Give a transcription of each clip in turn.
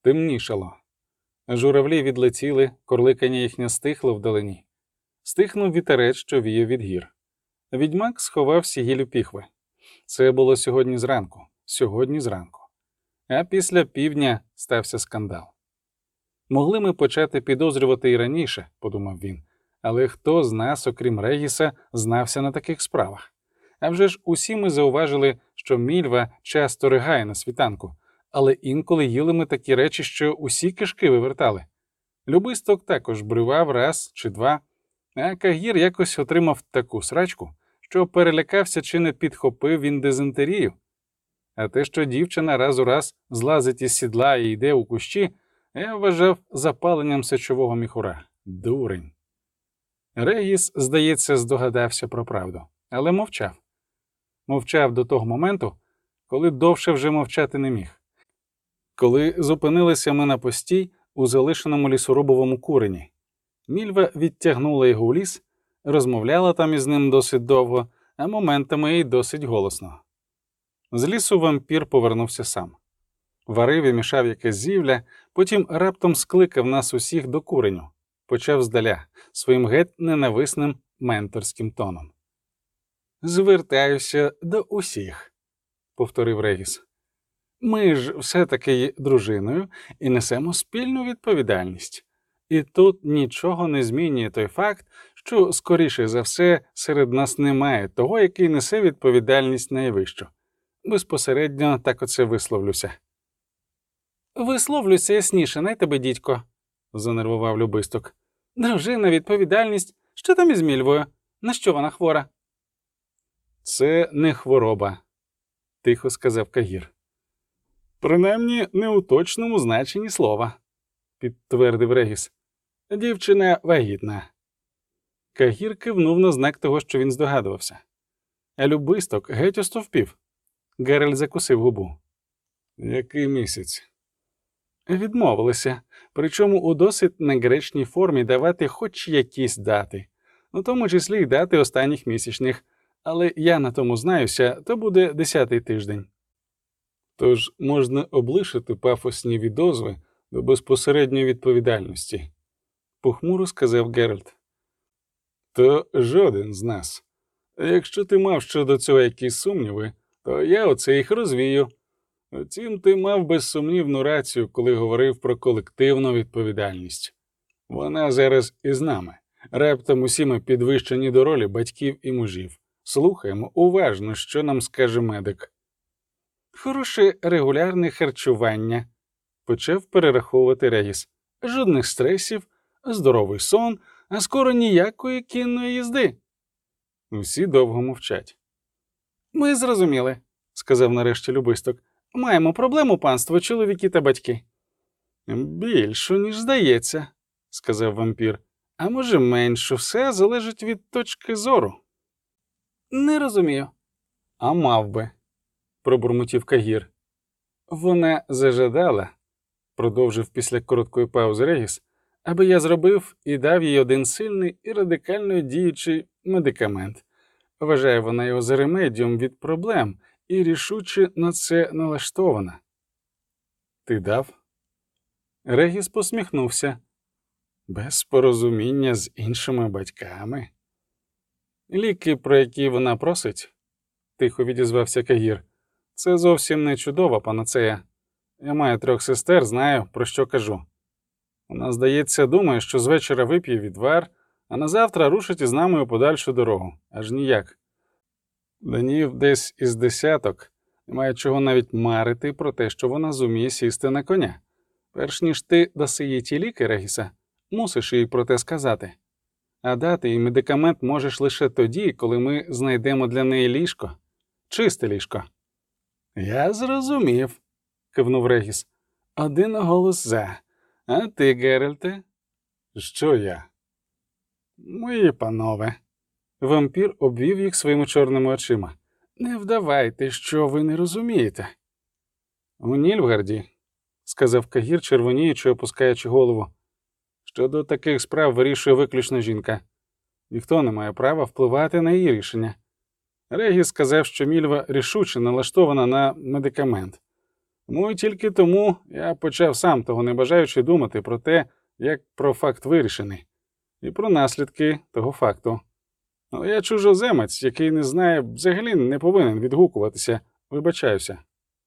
Темнішало. Журавлі відлетіли, корликання їхнє стихло вдалині. Стихнув вітерець, що віяв від гір. Відьмак сховав сігіль піхви. Це було сьогодні зранку. А після півдня стався скандал. Могли ми почати підозрювати і раніше, подумав він, але хто з нас, окрім Регіса, знався на таких справах? А вже ж усі ми зауважили, що Мільва часто ригає на світанку, але інколи їли ми такі речі, що усі кишки вивертали. Любисток також бривав раз чи два, а Кагір якось отримав таку срачку, що перелякався, чи не підхопив він дизентерію. А те, що дівчина раз у раз злазить із сідла і йде у кущі, я вважав запаленням сечового міхура. Дурень. Регіс, здається, здогадався про правду, але мовчав. Мовчав до того моменту, коли довше вже мовчати не міг. Коли зупинилися ми на постій у залишеному лісорубовому курені, Мільва відтягнула його у ліс, розмовляла там із ним досить довго, а моментами й досить голосно. З лісу вампір повернувся сам. Варив і мішав якесь зілля, потім раптом скликав нас усіх до куреню. Почав здаля, своїм геть ненависним менторським тоном. «Звертаюся до усіх», – повторив Регіс. «Ми ж все-таки є дружиною і несемо спільну відповідальність. І тут нічого не змінює той факт, що, скоріше за все, серед нас немає того, який несе відповідальність найвищу. Безпосередньо так оце висловлюся». «Висловлюся ясніше, най тебе, дідько», – занервував Любисток. «Дружина, відповідальність. Що там із Мільвою? На що вона хвора?» «Це не хвороба», – тихо сказав Кагір. «Принаймні, не у точному значенні слова», – підтвердив Регіс. «Дівчина вагітна». Кагір кивнув на знак того, що він здогадувався. А Любисток геть остовпів. Геральт закусив губу. «Який місяць?» Відмовилися, причому у досить негречній формі давати хоч якісь дати, у тому числі й дати останніх місячних, але я на тому знаюся, то буде 10-й тиждень. Тож можна облишити пафосні відозви до безпосередньої відповідальності, похмуро сказав Геральт. То жоден з нас. Якщо ти мав щодо цього якісь сумніви, то я оце їх розвію. Втім, ти мав безсумнівну рацію, коли говорив про колективну відповідальність. Вона зараз із нами. Раптом усі ми підвищені до ролі батьків і мужів. Слухаємо уважно, що нам скаже медик. «Хороше регулярне харчування», – почав перераховувати Регіс. «Жодних стресів, здоровий сон, а скоро ніякої кінної їзди». Усі довго мовчать. «Ми зрозуміли», – сказав нарешті Любисток. «Маємо проблему, панство, чоловіки та батьки». «Більшу, ніж здається», – сказав вампір. «А може меншу, все залежить від точки зору». «Не розумію». «А мав би», – пробурмотів Кагір. «Вона зажадала», – продовжив після короткої паузи Регіс, «аби я зробив і дав їй один сильний і радикально діючий медикамент. Вважає вона його за ремедіум від проблем і рішуче на це налаштована». «Ти дав?» Регіс посміхнувся. «Без порозуміння з іншими батьками». «Ліки, про які вона просить», – тихо відізвався Кагір, – «це зовсім не чудова панацея. Я маю 3 сестер, знаю, про що кажу. Вона, здається, думає, що з вечора вип'є відвар, а на завтра рушить із нами у подальшу дорогу. Аж ніяк. Днів десь із 10, немає чого навіть марити про те, що вона зуміє сісти на коня. Перш ніж ти даси їй ті ліки, Регіса, мусиш їй про те сказати. А дати їй медикамент можеш лише тоді, коли ми знайдемо для неї ліжко. Чисте ліжко». «Я зрозумів», – кивнув Регіс. «Один голос за. А ти, Геральте?» «Що я?» «Мої панове». Вампір обвів їх своїми чорними очима. «Не вдавайте, що ви не розумієте». «У Нільфгарді», – сказав Кагір, червоніючи, опускаючи голову, «щодо таких справ вирішує виключно жінка. Ніхто не має права впливати на її рішення. Регіс сказав, що Мільва рішуче налаштована на медикамент. Ну і тільки тому я почав сам, того не бажаючи, думати про те, як про факт вирішений, і про наслідки того факту. Але я чужоземець, який не знає, взагалі не повинен відгукуватися, вибачаюся.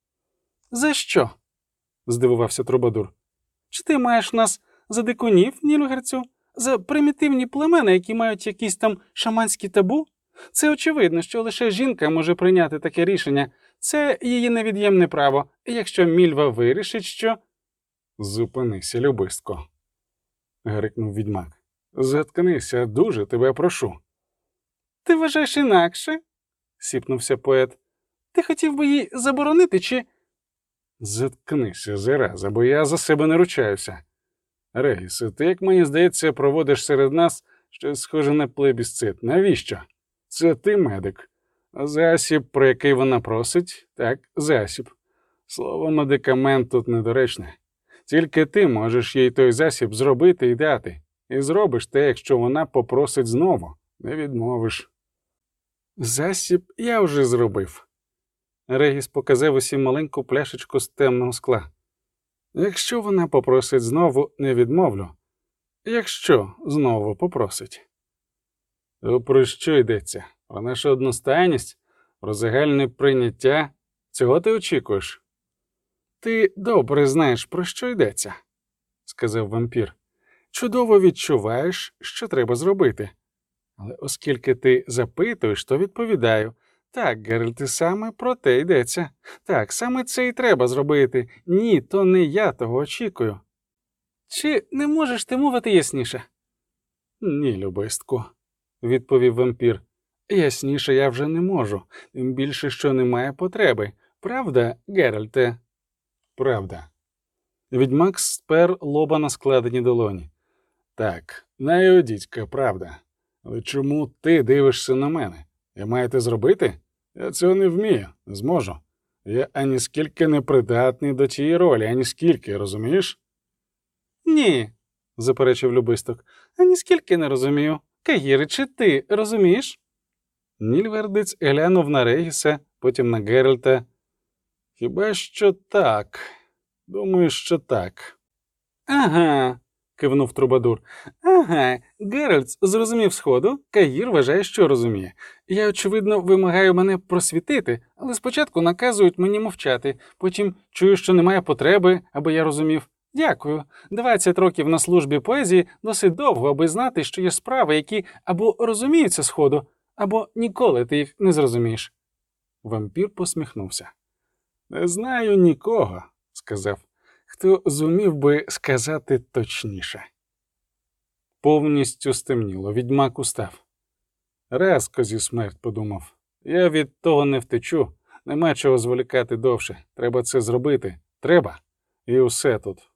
За що? Здивувався Трубадур. Чи ти маєш нас за дикунів, Нільфгардцю? За примітивні племена, які мають якісь там шаманські табу? Це очевидно, що лише жінка може прийняти таке рішення. Це її невід'ємне право. І якщо Мільва вирішить, що... Зупинися, любистко, гарикнув відьмак. Заткнися, дуже тебе прошу. Ти вважаєш інакше? Сіпнувся поет. Ти хотів би їй заборонити, чи... Заткнися, зараза, бо я за себе не ручаюся. Регісе, ти, як мені здається, проводиш серед нас щось схоже на плебісцит. Навіщо? Це ти медик. Засіб, про який вона просить, так, засіб. Слово медикамент тут недоречне. Тільки ти можеш їй той засіб зробити і дати. І зробиш те, якщо вона попросить знову. Не відмовиш. Засіб я вже зробив. Регіс показав усім маленьку пляшечку з темного скла. Якщо вона попросить знову, не відмовлю. Якщо знову попросить. Про що йдеться? Про нашу одностайність? Про загальне прийняття? Цього ти очікуєш? Ти добре знаєш, про що йдеться, сказав вампір. Чудово відчуваєш, що треба зробити. Але оскільки ти запитуєш, то відповідаю. Так, Геральте, саме про те йдеться. Так, саме це і треба зробити. Ні, то не я того очікую. Чи не можеш ти мовити ясніше? Ні, любистку, відповів вампір. Ясніше я вже не можу, тим більше, що немає потреби. Правда, Геральте? Правда. Відьмак спер лоба на складені долоні. Так, найодітька, правда. Але чому ти дивишся на мене? Я маю те зробити? Я цього не вмію, не зможу. Я аніскільки не придатний до тієї ролі, аніскільки, розумієш? Ні, заперечив любисток, аніскільки не розумію. Каїри, чи ти розумієш? Нільфгардець глянув на Регіса, потім на Геральта. Хіба що так? Думаю, що так. Ага, кивнув Трубадур. Ага, Геральт зрозумів сходу, Каїр вважає, що розуміє. Я, очевидно, вимагаю мене просвітити, але спочатку наказують мені мовчати, потім чую, що немає потреби, аби я розумів. Дякую. 20 років на службі поезії досить довго, аби знати, що є справи, які або розуміються сходу, або ніколи ти їх не зрозумієш. Вампір посміхнувся. Не знаю нікого, сказав, хто зумів би сказати точніше. Повністю стемніло, відьмак устав. Раз козі смерть, подумав. Я від того не втечу, нема чого зволікати довше. Треба це зробити. Треба. І усе тут.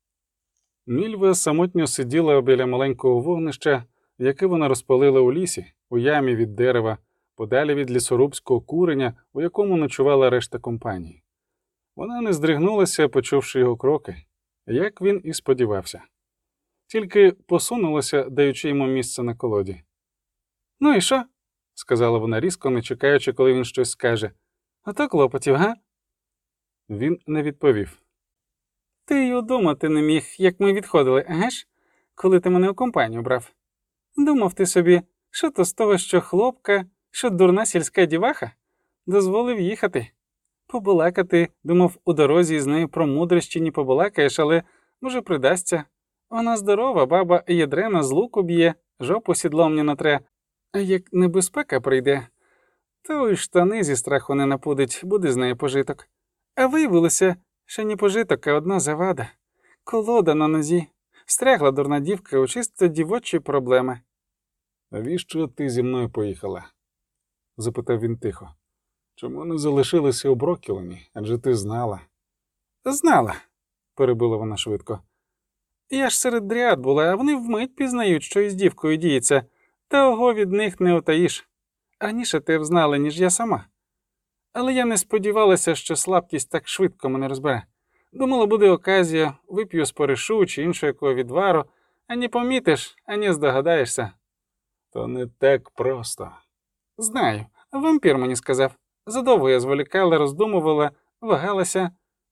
Мільва самотньо сиділа біля маленького вогнища, яке вона розпалила у лісі, у ямі від дерева, подалі від лісорубського куреня, у якому ночувала решта компанії. Вона не здригнулася, почувши його кроки, як він і сподівався. Тільки посунулася, даючи йому місце на колоді. «Ну і що?» – сказала вона різко, не чекаючи, коли він щось скаже. «Ото клопотів, га?» Він не відповів. «Ти й удумати не міг, як ми відходили, геш? Коли ти мене у компанію брав. Думав ти собі, що то з того, що хлопка, що дурна сільська діваха? Дозволив їхати. Побалакати, думав, у дорозі з нею про мудрощі не побалакаєш, але, може, придасться. Вона здорова, баба ядрена з луку б'є, жопу сідлом не натре. А як небезпека прийде, то й штани зі страху не напудить, буде з нею пожиток. А виявилося, що не пожиток, а одна завада. Колода на нозі. Стрягла дурна дівка у чисто дівочі проблеми. «Навіщо ти зі мною поїхала?» – запитав він тихо. «Чому не залишилася у Брокілені? Адже ти знала». «Знала», – перебила вона швидко. «Я ж серед дріад була, а вони вмить пізнають, що із дівкою діється. Того від них не утаїш. Раніше ти б знала, ніж я сама. Але я не сподівалася, що слабкість так швидко мене розбере. Думала, буде оказія, вип'ю споришу чи іншого якого відвару, ані помітиш, ані здогадаєшся». «То не так просто». «Знаю. Вампір мені сказав. Задовго я зволікала, роздумувала, вагалася.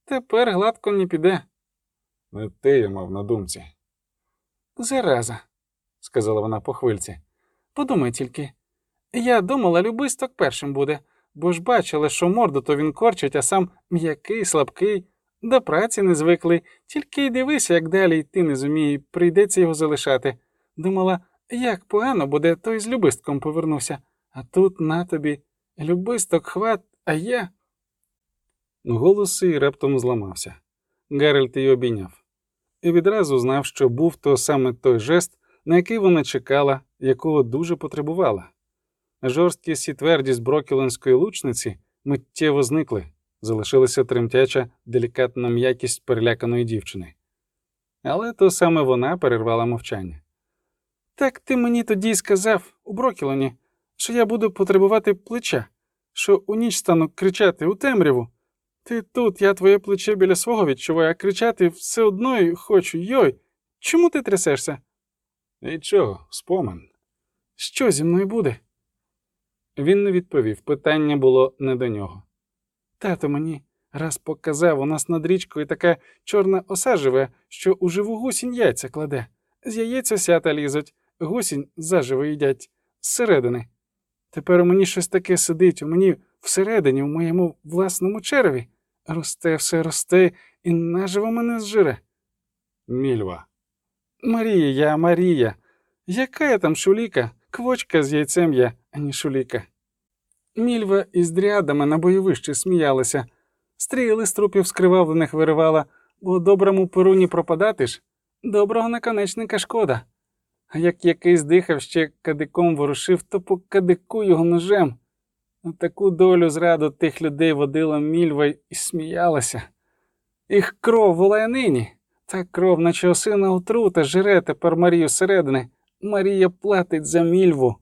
Тепер гладко не піде. Не те я мав на думці. Зараза, сказала вона по хвильці. Подумай тільки. Я думала, Любисток першим буде, бо ж бачила, що морду то він корчить, а сам м'який, слабкий, до праці не звиклий, тільки й дивися, як далі йти не зуміє, прийдеться його залишати. Думала, як погано буде, то й з Любистком повернуся. А тут на тобі, Любисток хват, а я... Голос її раптом зламався. Геральт її обійняв. І відразу знав, що був то саме той жест, на який вона чекала, якого дуже потребувала. Жорсткість і твердість брокілонської лучниці миттєво зникли, залишилася тремтяча, делікатна м'якість переляканої дівчини. Але то саме вона перервала мовчання. Так ти мені тоді й сказав у Брокілоні, що я буду потребувати плеча, що у ніч стану кричати у темряву. Ти тут, я твоє плече біля свого відчуваю, а кричати все одно й хочу. Йой, чому ти трясешся? Нічого, спомин. Що зі мною буде? Він не відповів, питання було не до нього. Тато мені раз показав, у нас над річкою така чорна оса живе, що у живу гусінь яйця кладе. З яєць осята лізуть, гусінь заживо їдять, зсередини. Тепер у мені щось таке сидить, у мені всередині, у моєму власному череві. Росте все росте і наживо мене зжире. Мільва. Марія. Яка я там шуліка? Квочка з яйцем я, а не шуліка. Мільва із дріадами на бойовищі сміялися. Стріли з трупів скривавлених виривала, бо доброму перуні пропадати ж. Доброго наконечника шкода. А як якийсь дихав, ще кадиком ворушив, то по кадику його ножем. На таку долю зраду тих людей водила Мільва і сміялася. Їх кров волає нині. Та кров, наче осина отрута, жире тепер Марію зсередини. Марія платить за Мільву.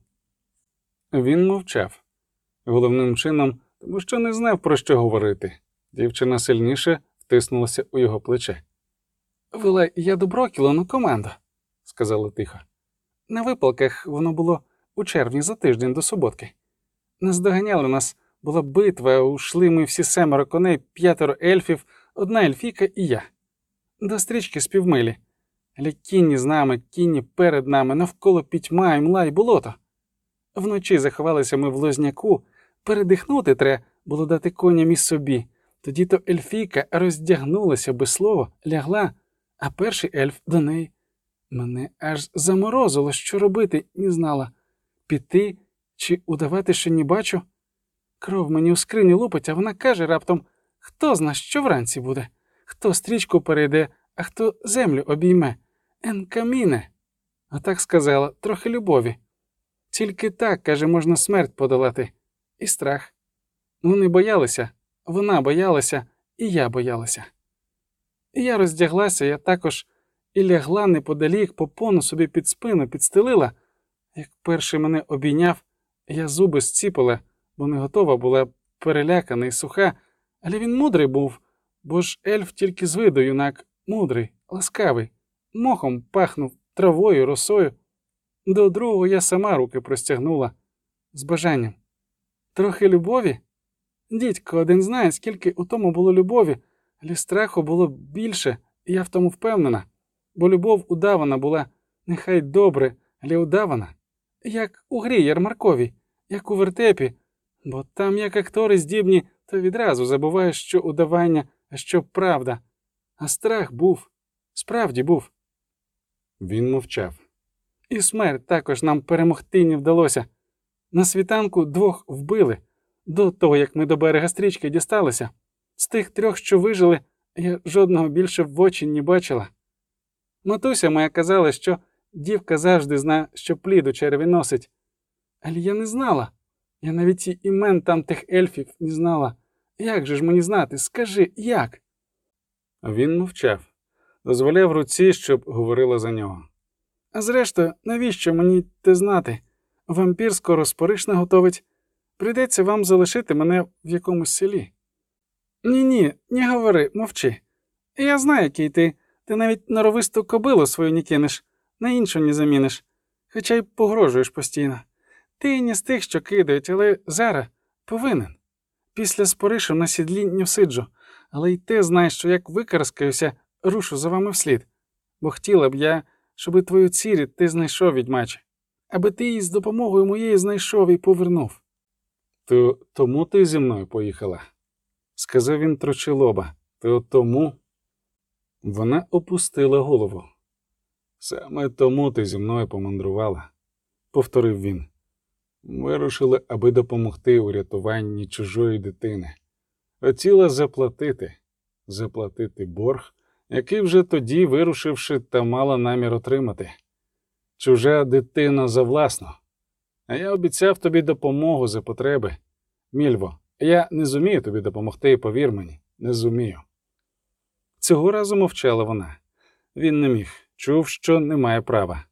Він мовчав. Головним чином, тому що не знав, про що говорити. Дівчина сильніше втиснулася у його плече. «Вела, я до Брокілону команду», – сказала тихо. «На випалках воно було у червні за тиждень до суботки. Наздоганяли нас, була битва, ушли ми всі 7 коней, 5 ельфів, 1 ельфійка і я. До стрічки з півмилі. Але кінні з нами, кінні перед нами, навколо пітьма і мла й болото. Вночі заховалися ми в лозняку, передихнути треба було дати коням і собі. Тоді то ельфійка роздягнулася без слова, лягла, а перший ельф до неї. Мене аж заморозило, що робити, не знала. Піти чи удавати, що не бачу? Кров мені у скрині лупить, а вона каже раптом, хто зна, що вранці буде, хто стрічку перейде, а хто землю обійме. Ен каміне. А так сказала, трохи любові. Тільки так, каже, можна смерть подолати. І страх. Вони боялися, вона боялася, і я боялася. І я роздяглася, я також і лягла неподалік, попону собі під спину підстелила. Як перший мене обійняв, я зуби зціпила, бо не готова була, перелякана і суха, але він мудрий був, бо ж ельф тільки з виду юнак, мудрий, ласкавий, мохом пахнув, травою, росою. До другого я сама руки простягнула, з бажанням. Трохи любові? Дідько один знає, скільки у тому було любові, але страху було більше, і я в тому впевнена, бо любов удавана була, нехай добре, але удавана. Як у грі ярмарковій, як у вертепі, бо там як актори здібні, то відразу забуваєш, що удавання, а що правда. А страх був, справді був. Він мовчав. І смерть також нам перемогти не вдалося. На світанку 2 вбили, до того, як ми до берега стрічки дісталися. З тих 3, що вижили, я жодного більше в очі не бачила. Матуся моя казала, що дівка завжди зна, що плід у череві носить. Але я не знала. Я навіть і імен там тих ельфів не знала. Як же ж мені знати? Скажи, як? Він мовчав. Дозволяв руці, щоб говорила за нього. А зрештою, навіщо мені те знати? Вампір скоро Спориш наготовить. Прийдеться вам залишити мене в якомусь селі. Ні, не говори, мовчи. Я знаю, який ти. Ти навіть норовисту кобилу свою не кинеш, на іншу не заміниш. Хоча й погрожуєш постійно. Ти не з тих, що кидають, але зараз повинен. Після Споришу на сідлі не всиджу. але й ти знаєш, що як викарскаюся, рушу за вами вслід. Бо хотіла б я, щоби твою цірі ти знайшов, відьмаче, аби ти її з допомогою моєї знайшов і повернув. То тому ти зі мною поїхала? Сказав він, тручи лоба. То тому? Вона опустила голову. Саме тому ти зі мною помандрувала, повторив він. Вирушили, аби допомогти у рятуванні чужої дитини. Хотіла заплатити борг, який вже тоді, вирушивши, та мала намір отримати. Чужа дитина за власну. А я обіцяв тобі допомогу за потреби. Мільво, я не зумію тобі допомогти, повір мені, не зумію. Цього разу мовчала вона. Він не міг, чув, що не має права.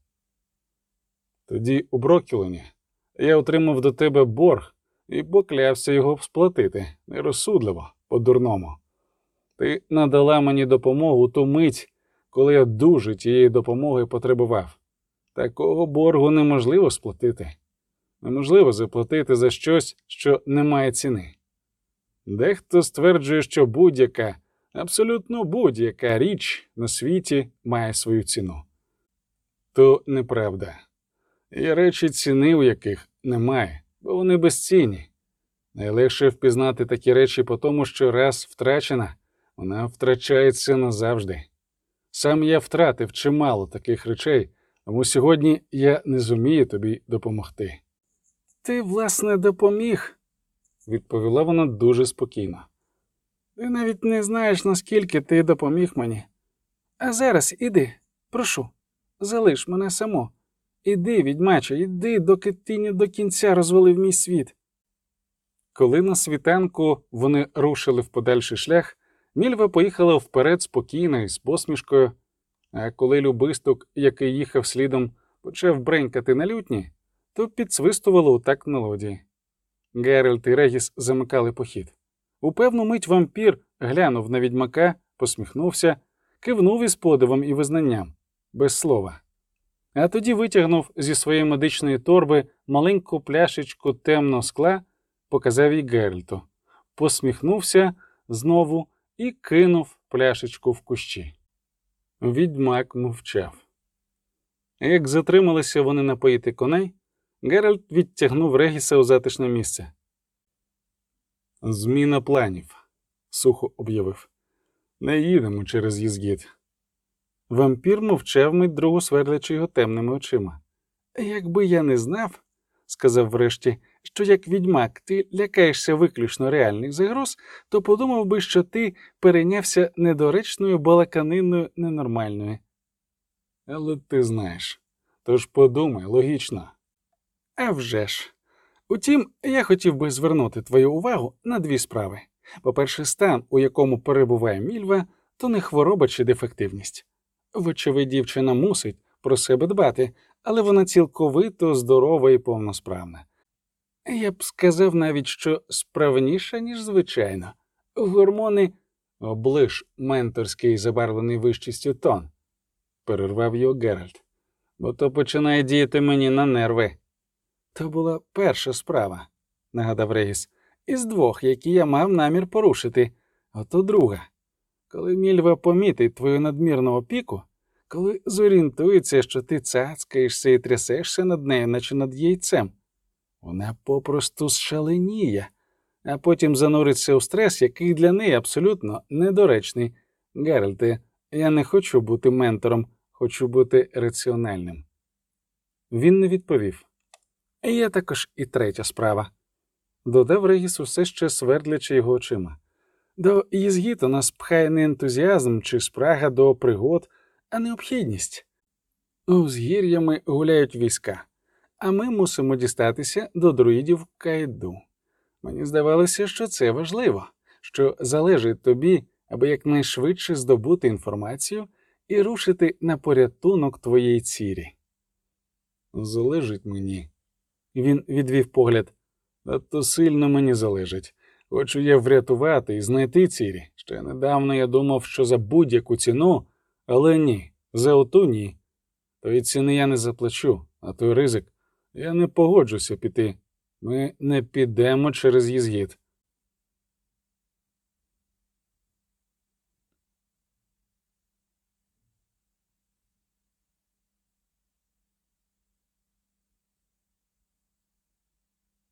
Тоді у Брокілені я отримав до тебе борг і поклявся його сплатити, нерозсудливо, по-дурному. Ти надала мені допомогу ту мить, коли я дуже тієї допомоги потребував. Такого боргу неможливо сплатити. Неможливо заплатити за щось, що не має ціни. Дехто стверджує, що будь-яка, абсолютно будь-яка річ на світі має свою ціну. То неправда. Є речі, ціни у яких немає, бо вони безцінні. Найлегше впізнати такі речі по тому, що раз втрачена, вона втрачається назавжди. Сам я втратив чимало таких речей, тому сьогодні я не зумію тобі допомогти. Ти, власне, допоміг, відповіла вона дуже спокійно. Ти навіть не знаєш, наскільки ти допоміг мені. А зараз іди, прошу, залиш мене само. Іди, відьмаче, іди, доки ти не до кінця розвалив мій світ. Коли на світанку вони рушили в подальший шлях, Мільва поїхала вперед спокійно і з посмішкою, а коли Любисток, який їхав слідом, почав бренькати на лютні, то підсвистувало у такт мелодії. Геральт і Регіс замикали похід. У певну мить вампір глянув на відьмака, посміхнувся, кивнув із подивом і визнанням, без слова. А тоді витягнув зі своєї медичної торби маленьку пляшечку темного скла, показав їй Геральту, посміхнувся знову і кинув пляшечку в кущі. Відьмак мовчав. Як затрималися вони напоїти коней, Геральт відтягнув Регіса у затишне місце. «Зміна планів», – сухо об'явив. «Не їдемо через Їзгід». Вампір мовчав мить другу, свердлячи його темними очима. «Якби я не знав, – сказав врешті, – що як відьмак ти лякаєшся виключно реальних загроз, то подумав би, що ти перейнявся недоречною балаканиною ненормальною. Але ти знаєш. Тож подумай, логічно». «А вже ж. Утім, я хотів би звернути твою увагу на дві справи. По-перше, стан, у якому перебуває Мільва, то не хвороба чи дефективність. Вочевидь, дівчина мусить про себе дбати, але вона цілковито здорова і повносправна. Я б сказав навіть, що справніша, ніж звичайно. Гормони...» «Оближ менторський забарвлений вищістю тон», – перервав його Геральт, – «бо то починає діяти мені на нерви». «То була перша справа», – нагадав Регіс, – «із двох, які я мав намір порушити. Ото друга. Коли Мільва помітить твою надмірну опіку, коли зорієнтується, що ти цацкаєшся і трясешся над нею, наче над яйцем, вона попросту зшаленіє, а потім зануриться у стрес, який для неї абсолютно недоречний. Геральте, я не хочу бути ментором, хочу бути раціональним». Він не відповів. «Є також і третя справа», – додав Регіс, усе ще свердлячи його очима. «До Їзгіта нас пхає не ентузіазм чи спрага до пригод, а необхідність. Узгір'ями гуляють війська, а ми мусимо дістатися до друїдів Каїду. Мені здавалося, що це важливо, що залежить тобі, аби якнайшвидше здобути інформацію і рушити на порятунок твоєї цірі». «Залежить мені». Він відвів погляд. «Надто сильно мені залежить. Хочу я врятувати і знайти цірі. Ще недавно я думав, що за будь-яку ціну, але ні, за оту ні. Тої ціни я не заплачу, а той ризик. Я не погоджуся піти. Ми не підемо через Їзгід».